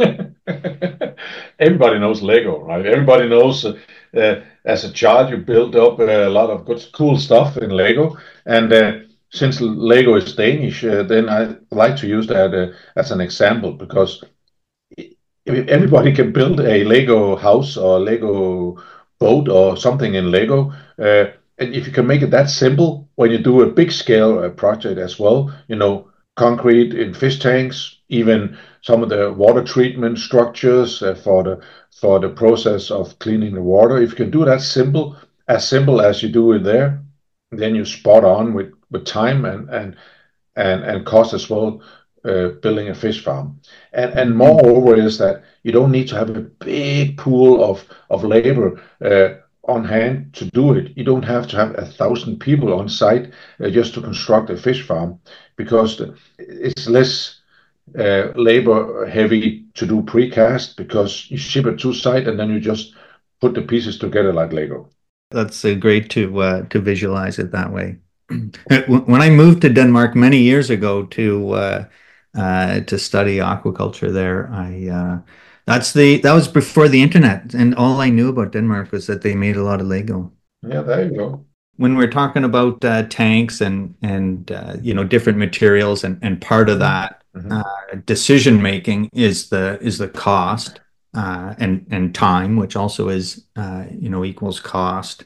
Everybody knows Lego, right? Everybody knows uh, uh, as a child you built up uh, a lot of good, cool stuff in Lego. And uh, since Lego is Danish, uh, then I like to use that uh, as an example because everybody can build a Lego house or Lego boat or something in Lego. Uh, and if you can make it that simple when you do a big scale uh, project as well, you know, concrete in fish tanks, even some of the water treatment structures uh, for the for the process of cleaning the water. If you can do that simple, as simple as you do it there, then you're spot on with with time and and and and cost as well, uh, building a fish farm. And and moreover is that you don't need to have a big pool of of labor uh, on hand to do it. You don't have to have a thousand people on site uh, just to construct a fish farm because the, it's less uh, labor heavy to do precast because you ship it to site and then you just put the pieces together like Lego. That's uh, great to uh, to visualize it that way. When I moved to Denmark many years ago to uh, uh, to study aquaculture there, I uh, that's the that was before the internet, and all I knew about Denmark was that they made a lot of Lego. Yeah, there you go. When we're talking about uh, tanks and and uh, you know different materials, and and part of that Mm-hmm. uh, decision making is the is the cost uh, and and time, which also is uh, you know equals cost.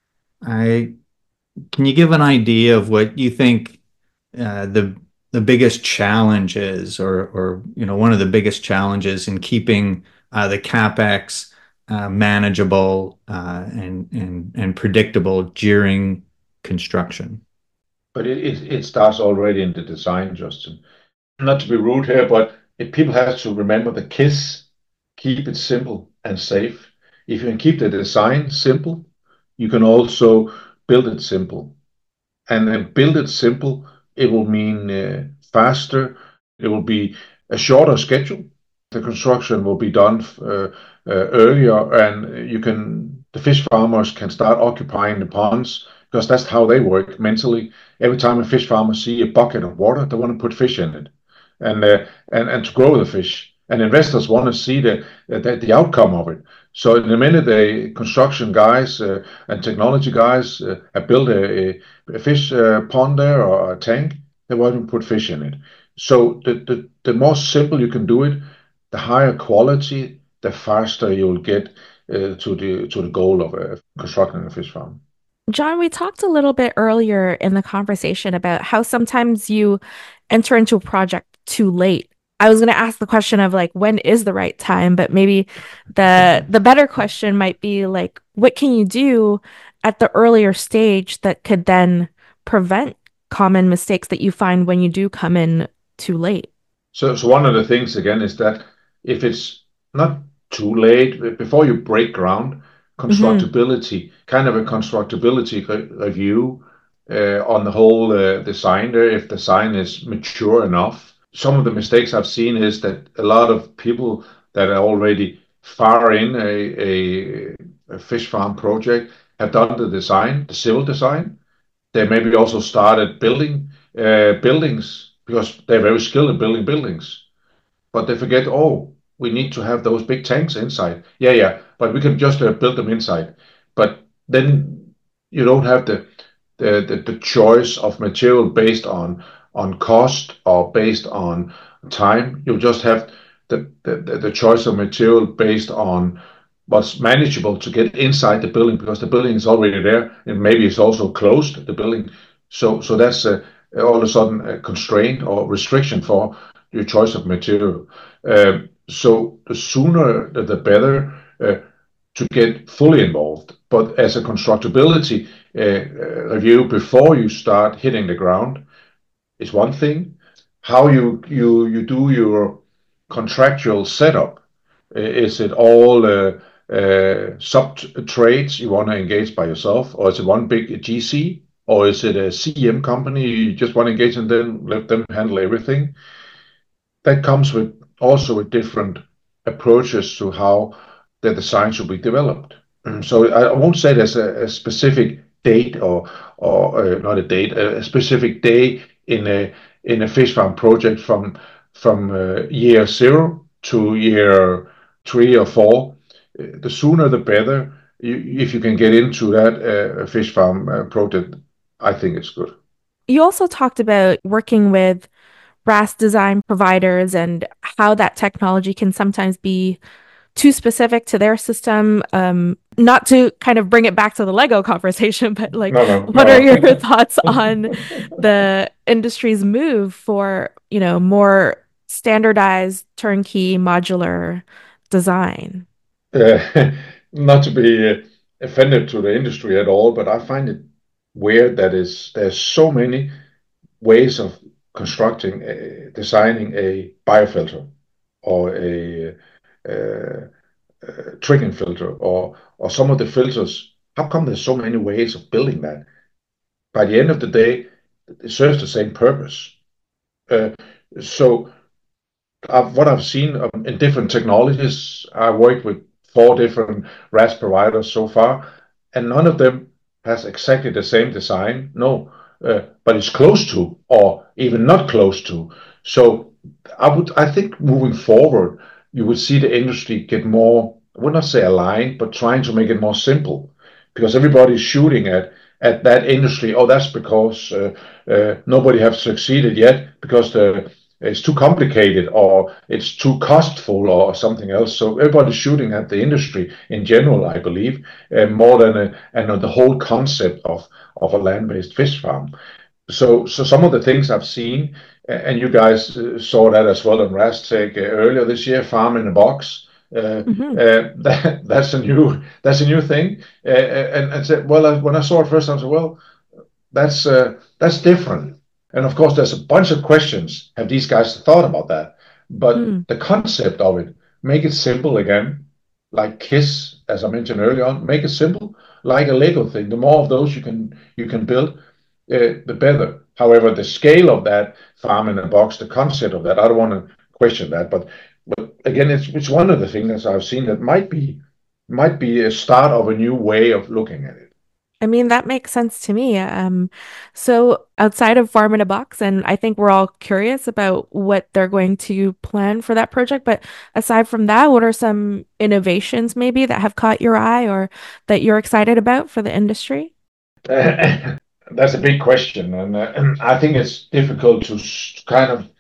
I Can you give an idea of what you think uh, the the biggest challenge is, or or you know one of the biggest challenges in keeping uh, the CapEx uh, manageable uh, and and and predictable during construction? But it, it, it starts already in the design, Justin. Not to be rude here, but if people have to remember the KISS, keep it simple and safe. If you can keep the design simple, you can also build it simple. And then build it simple, it will mean uh, faster. It will be a shorter schedule. The construction will be done uh, uh, earlier, and you can the fish farmers can start occupying the ponds because that's how they work mentally. Every time a fish farmer see a bucket of water, they want to put fish in it, and uh, and and to grow the fish. And investors want to see the the, the outcome of it. So in a minute, the construction guys uh, and technology guys uh, have built a, a, a fish uh, pond there or a tank. They want to put fish in it. So the, the the more simple you can do it, the higher quality, the faster you'll get uh, to the to the goal of uh, constructing a fish farm. John, we talked a little bit earlier in the conversation about how sometimes you enter into a project too late. I was going to ask the question of like, when is the right time? But maybe the the better question might be like, what can you do at the earlier stage that could then prevent common mistakes that you find when you do come in too late? So, so one of the things again is that if it's not too late, before you break ground, Hmm. constructability, kind of a constructability re- review uh, on the whole uh, design there, if the design is mature enough. Some of the mistakes I've seen is that a lot of people that are already far in a, a, a fish farm project have done the design, the civil design. They maybe also started building uh, buildings because they're very skilled in building buildings, but they forget, oh, we need to have those big tanks inside. Yeah, yeah, but we can just uh, build them inside. But then you don't have the the, the the choice of material based on on cost or based on time. You'll just have the, the, the choice of material based on what's manageable to get inside the building because the building is already there and maybe it's also closed, the building. So so that's uh, all of a sudden a constraint or restriction for your choice of material. Um, so the sooner the, the better uh, to get fully involved. But as a constructability uh, uh, review before you start hitting the ground is one thing. How you you you do your contractual setup. Uh, Is it all uh, uh, sub trades you want to engage by yourself, or is it one big G C, or is it a C M company you just want to engage and then let them handle everything? That comes with also with different approaches to how the design should be developed. So I won't say there's a, a specific date or or uh, not a date, a, a specific day in a in a fish farm project from from uh, year zero to year three or four. Uh, The sooner the better. You, if you can get into that uh, fish farm uh, project, I think it's good. You also talked about working with RAS design providers and how that technology can sometimes be too specific to their system. Um, not to kind of bring it back to the Lego conversation, but like, No, no, what are your no. thoughts on the industry's move for, you know, more standardized, turnkey, modular design? Uh, not to be uh, offended to the industry at all, but I find it weird that is there's so many ways of constructing, a, designing a biofilter or a, uh uh triggering filter or or some of the filters. How come there's so many ways of building that? By the end of the day, it serves the same purpose. Uh, so I've, what I've seen um, in different technologies, I worked with four different RAS providers so far, and none of them has exactly the same design. No, uh, but it's close to, or even not close to. So I would, I think, moving forward, you would see the industry get more. I would not say aligned, but trying to make it more simple, because everybody's shooting at at that industry. Oh, that's because uh, uh, nobody has succeeded yet because the it's too complicated or it's too costful or something else. So everybody's shooting at the industry in general, I believe, uh, more than a, and the whole concept of of a land-based fish farm. So so some of the things I've seen, and you guys uh, saw that as well on Rastec uh, earlier this year, Farm in a Box. Uh, Hmm. uh, that that's a new that's a new thing. Uh, and and said, well, I, when I saw it first, I said, well, that's uh, that's different. And of course, there's a bunch of questions. Have these guys thought about that? But Mm. the concept of it, make it simple again, like KISS, as I mentioned earlier on, make it simple, like a Lego thing. The more of those you can you can build, uh, the better. However, the scale of that farm in a box, the concept of that, I don't want to question that. But but again, it's it's one of the things that I've seen that might be might be a start of a new way of looking at it. I mean, that makes sense to me. Um, so outside of Farm in a Box, and I think we're all curious about what they're going to plan for that project. But aside from that, what are some innovations maybe that have caught your eye or that you're excited about for the industry? That's a big question, and uh, I think it's difficult to s- kind of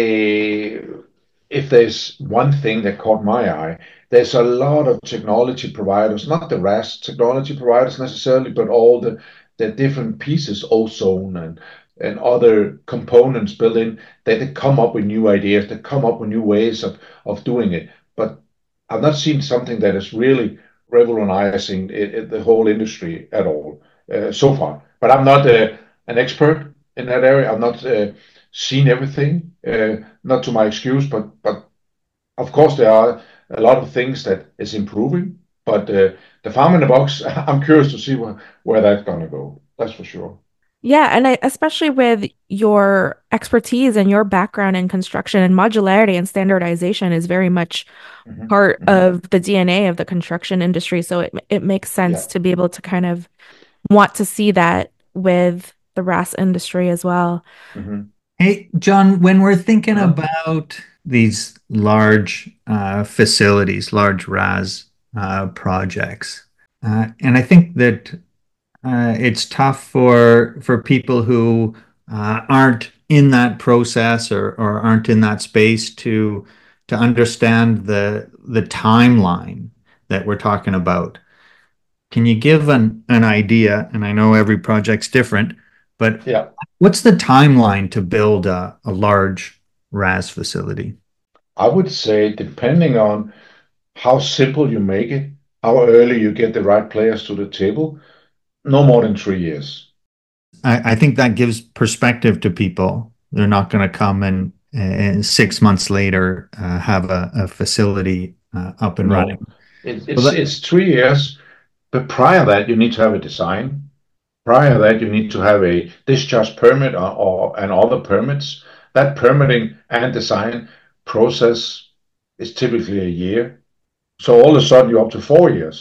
say if there's one thing that caught my eye. There's a lot of technology providers, not the RAS technology providers necessarily, but all the the different pieces, ozone and and other components built in, that they come up with new ideas, they come up with new ways of of doing it. But I've not seen something that is really revolutionizing it, it, the whole industry at all uh, so far. But I'm not uh, an expert in that area. I've not uh, seen everything, uh, not to my excuse, but but of course there are a lot of things that is improving. But uh, the farm in the box, I'm curious to see where where that's gonna go. That's for sure. Yeah, and I, especially with your expertise and your background in construction and modularity and standardization is very much Hmm. part Hmm. of the D N A of the construction industry. So it it makes sense Yeah. to be able to kind of want to see that with the RAS industry as well. Hmm. Hey, John, when we're thinking Uh-huh. about these large uh, facilities, large RAS uh, projects, uh, and I think that uh, it's tough for for people who uh, aren't in that process or, or aren't in that space to to understand the the timeline that we're talking about. Can you give an, an idea? And I know every project's different, but Yeah. what's the timeline to build a, a large RAS facility? I would say depending on how simple you make it, how early you get the right players to the table, no more than three years. I, I think that gives perspective to people. They're not going to come and, and six months later uh, have a, a facility uh, up and running. No, it, So it's that, it's three years, but prior to that, you need to have a design. Prior to that, you need to have a discharge permit or, or and other permits. That permitting and design process is typically a year. So all of a sudden, you're up to four years.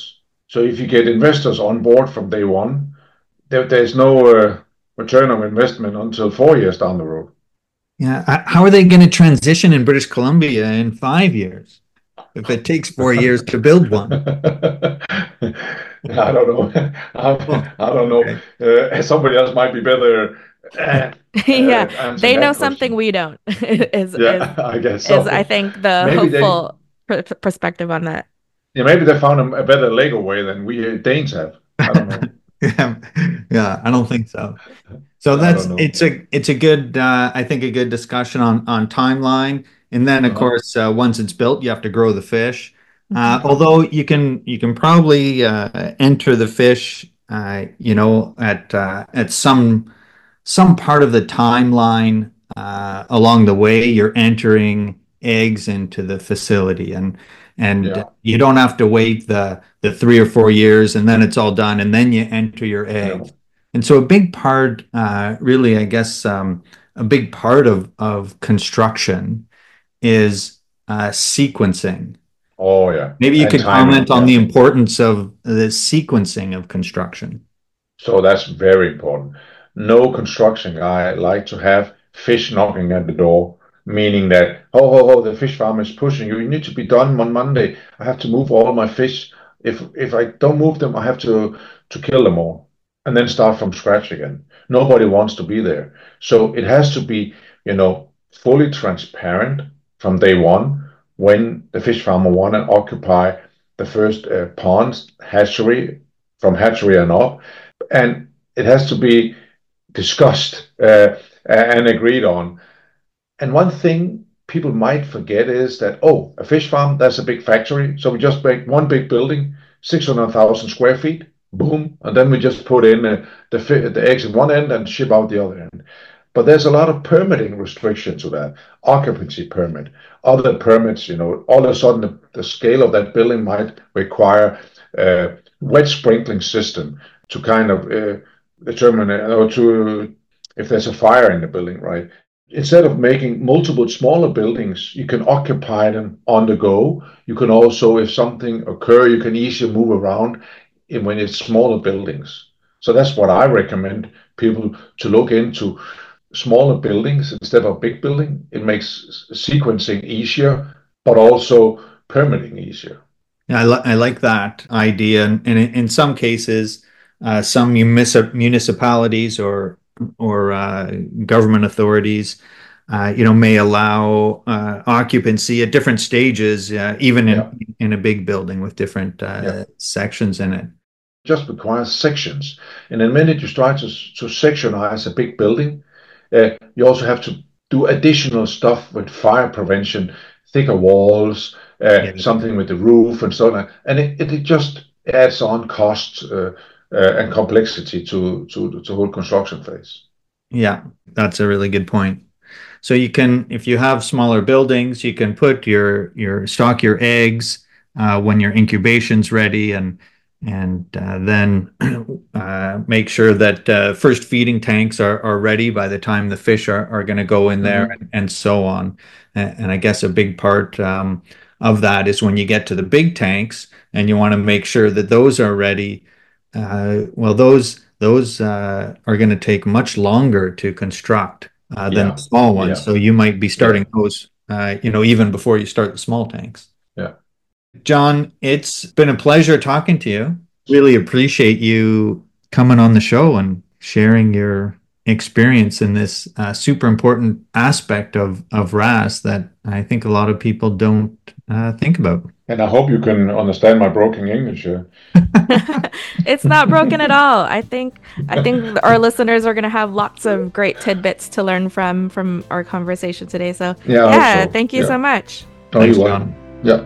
So if you get investors on board from day one, there, there's no uh, return on investment until four years down the road. Yeah. Uh, How are they going to transition in British Columbia in five years if it takes four years to build one? I don't know. Oh, I, I don't know. okay. Uh, somebody else might be better uh, Yeah, at answering they know that something question. we don't. Is is Yeah, I guess is I so. think the Maybe they, hopeful pr perspective on that. yeah, maybe they found a, a better Lego way than we Danes have. I don't know. Yeah, yeah, I don't think so. So I that's don't know. it's a it's a good uh, I think a good discussion on on timeline. And then of Uh-huh. course uh, once it's built, you have to grow the fish. Uh, Mhm. Yeah. although you can you can probably uh, enter the fish, uh, you know, at uh, at some some part of the timeline uh, along the way. You're entering eggs into the facility, and and Yeah. you don't have to wait the the three or four years, and then it's all done, and then you enter your eggs. No. And so a big part, uh, really, I guess, um, a big part of of construction is uh, sequencing. Oh, yeah. Maybe you And could timing. comment on Yeah. the importance of the sequencing of construction. So that's very important. No construction guy like to have fish knocking at the door, meaning that, oh, oh, oh, the fish farm is pushing you. You need to be done on Monday. I have to move all my fish. If if I don't move them, I have to to kill them all and then start from scratch again. Nobody wants to be there. So it has to be, you know, fully transparent from day one when the fish farmer want to occupy the first uh, ponds, hatchery, from hatchery and up, and it has to be discussed uh, and agreed on. And one thing people might forget is that, oh, a fish farm, that's a big factory. So we just make one big building, six hundred thousand square feet, boom. And then we just put in uh, the, the eggs in one end and ship out the other end. But there's a lot of permitting restriction to that, occupancy permit, other permits, you know, all of a sudden the, the scale of that building might require a wet sprinkling system to kind of uh, determine uh, or to if there's a fire in the building, right? Instead of making multiple smaller buildings, you can occupy them on the go. You can also, if something occur, you can easily move around in when it's smaller buildings. So that's what I recommend people to look into smaller buildings instead of big building. It makes sequencing easier, but also permitting easier. Yeah, I, li I like that idea. And, and in, in some cases, uh, some munis- municipalities or or uh, government authorities, uh, you know, may allow uh, occupancy at different stages, uh, even Yeah, in in a big building with different yeah. uh, sections in it. Just requires sections. And the minute you try to, to sectionize a big building, uh, you also have to do additional stuff with fire prevention, thicker walls, uh, Yeah. something with the roof and so on. And it, it just adds on cost uh, uh, and complexity to, to, to the whole construction phase. Yeah, that's a really good point. So you can, if you have smaller buildings, you can put your your stock your eggs uh, when your incubation's ready, and and uh, then uh, make sure that uh, first feeding tanks are, are ready by the time the fish are, are going to go in there, Mm-hmm. and, and so on. And, and I guess a big part um, of that is when you get to the big tanks and you want to make sure that those are ready. Uh, well, those those uh, are going to take much longer to construct uh, than the Yeah, small ones. yeah, So you might be yeah, starting those, uh, you know, even before you start the small tanks. yeah. John, it's been a pleasure talking to you. Really appreciate you coming on the show and sharing your experience in this uh, super important aspect of of R A S that I think a lot of people don't uh, think about. And I hope you can understand my broken English here. It's not broken at all. I think I think our listeners are going to have lots of great tidbits to learn from from our conversation today. So, Yeah, I hope yeah, so. thank you Yeah. so much. Oh, Thanks, you're John. welcome. Yeah.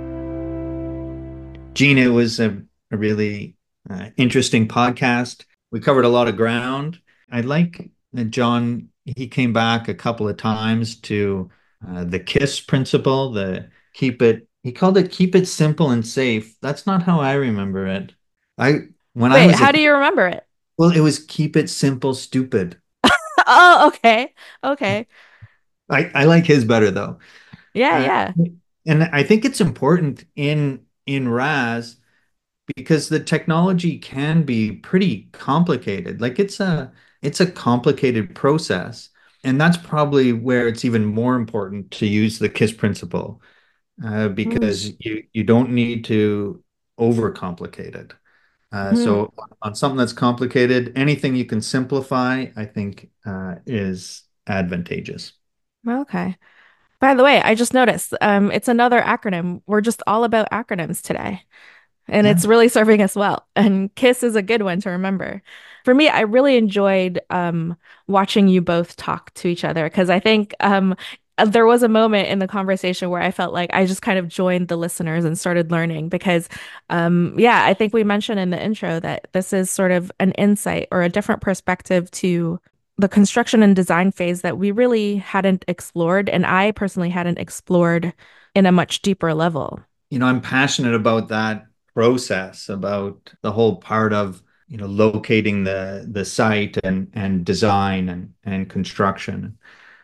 Gene, it was a, a really uh, interesting podcast. We covered a lot of ground. I like that John, he came back a couple of times to uh, the KISS principle, the keep it, he called it keep it simple and safe. That's not how I remember it. I, when I Wait, was a, how do you remember it? well, it was keep it simple, stupid. Oh, okay. Okay. I, I like his better though. Yeah, Uh, yeah. and I think it's important in in R A S because the technology can be pretty complicated. Like it's a it's a complicated process. And that's probably where it's even more important to use the KISS principle, uh, Mm, because you you don't need to overcomplicate it. Uh, mhm. so on something that's complicated, anything you can simplify, I think, uh, is advantageous. Okay. By the way, I just noticed um, it's another acronym. We're just all about acronyms today, and Yeah. it's really serving us well. And KISS is a good one to remember. For me, I really enjoyed um, watching you both talk to each other because I think um, uh, there was a moment in the conversation where I felt like I just kind of joined the listeners and started learning because, um, yeah, I think we mentioned in the intro that this is sort of an insight or a different perspective to the construction and design phase that we really hadn't explored, and I personally hadn't explored in a much deeper level. You know, I'm passionate about that process, about the whole part of, you know, locating the the site and and design and and construction.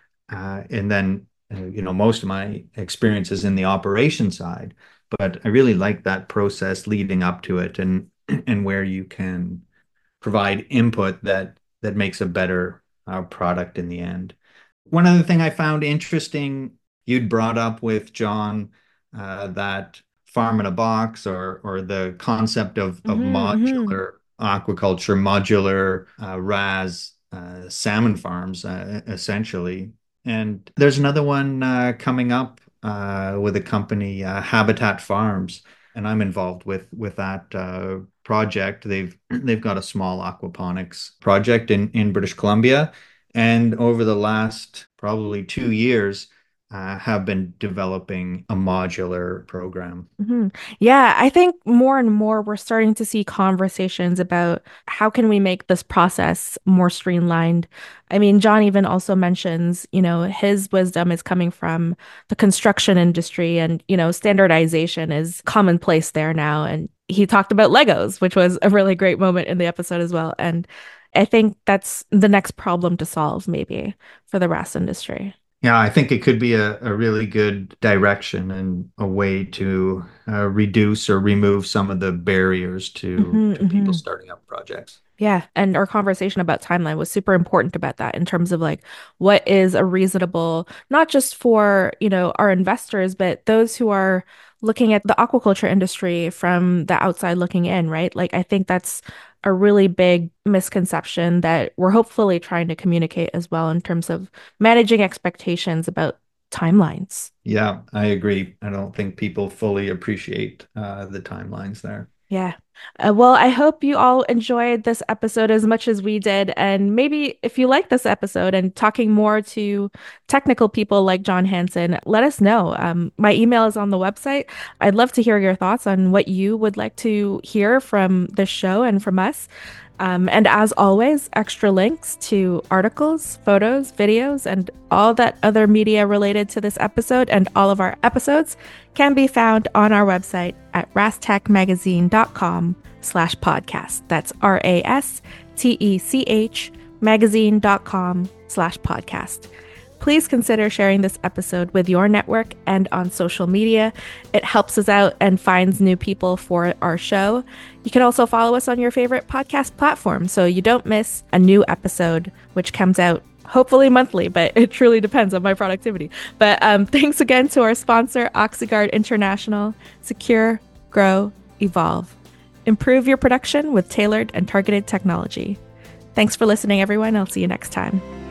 Uh, and then, uh, you know, most of my experience is in the operation side, but I really like that process leading up to it and and where you can provide input that that makes a better uh, product in the end. One other thing I found interesting, you'd brought up with John, uh, that farm in a box or or the concept of of Hmm, hmm. modular aquaculture, modular uh, R A S uh, salmon farms, uh, essentially. And there's another one uh, coming up uh, with a company, uh, Habitat Farms, and I'm involved with with that uh, project. They've they've got a small aquaponics project in in British Columbia, and over the last probably two years, uh, have been developing a modular program. Hmm. Yeah, I think more and more we're starting to see conversations about how can we make this process more streamlined. I mean, John even also mentions, you know, his wisdom is coming from the construction industry and, you know, standardization is commonplace there now. And he talked about Legos, which was a really great moment in the episode as well. And I think that's the next problem to solve, maybe, for the R A S industry. Yeah, I think it could be a, a really good direction and a way to uh, reduce or remove some of the barriers to Hmm, to people hmm. starting up projects. Yeah, and our conversation about timeline was super important about that in terms of like what is a reasonable, not just for, you know, our investors, but those who are looking at the aquaculture industry from the outside looking in, right? Like I think that's a really big misconception that we're hopefully trying to communicate as well in terms of managing expectations about timelines. Yeah, I agree. I don't think people fully appreciate uh, the timelines there. Yeah. Uh, well, I hope you all enjoyed this episode as much as we did. And maybe if you like this episode and talking more to technical people like John Hanson, let us know. Um, my email is on the website. I'd love to hear your thoughts on what you would like to hear from the show and from us. Um, and as always, extra links to articles, photos, videos, and all that other media related to this episode and all of our episodes can be found on our website at rastechmagazine.com slash podcast. That's R A S T E C H magazine.com slash podcast. Please consider sharing this episode with your network and on social media. It helps us out and finds new people for our show. You can also follow us on your favorite podcast platform so you don't miss a new episode, which comes out hopefully monthly, but it truly depends on my productivity. But um, thanks again to our sponsor, Oxyguard International. Secure, grow, evolve. Improve your production with tailored and targeted technology. Thanks for listening, everyone. I'll see you next time.